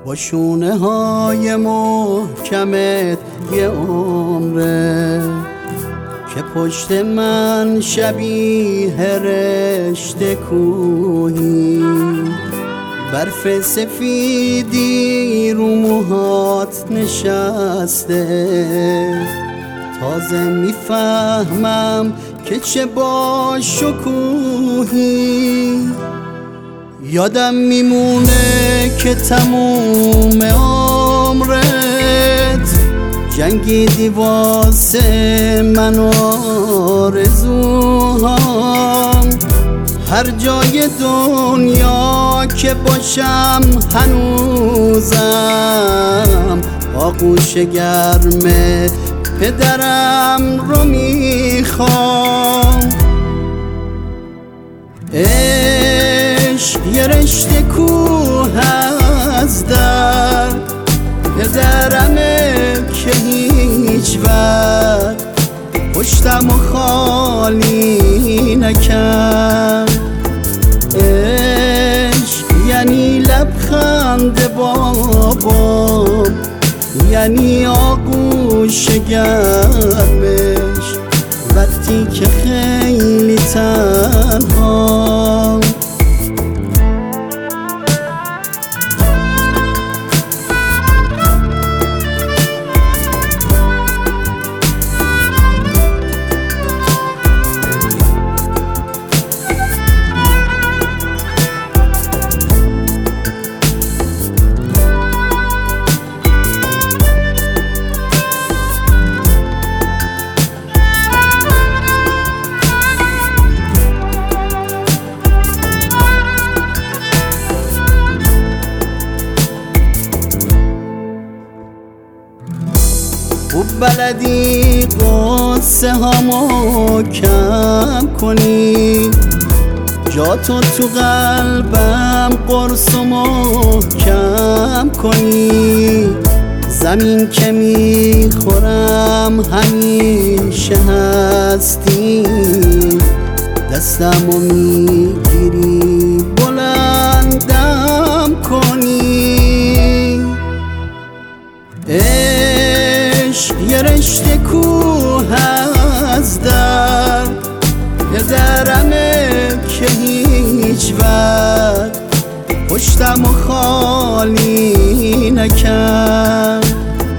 با شونه های محکمت یه عمره که پشت من شبیه رشته کوهی، برف سفیدی رو موهات نشسته. تازه میفهمم که چه با شکوهی. یادم میمونه که تموم عمرت جنگیدی واسه من و آرزوهام. هر جای دنیا که باشم هنوزم آغوش گرم پدرم رو میخوام. عشق یه رشته کوه از درد، پدرمه که هیچ وقت پشتم و خالی نکرد. عشق یعنی لبخند بابام، یعنی آغوش گرمش وقتی که خیلی تنها. خوب بلدی قصه هامو کم کنی، جاتو تو قلبم قرص و محکم کنی. زمین که میخورم همیشه هستی، دستمو میگیری بلندم کنی. یه رشته کوه از درد، پدرمه که هیچ وقت پشتم و خالی نکرد.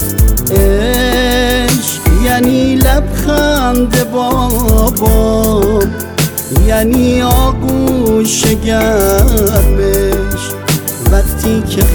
عشق یعنی لبخند بابام، یعنی آغوش گرمش وقتی که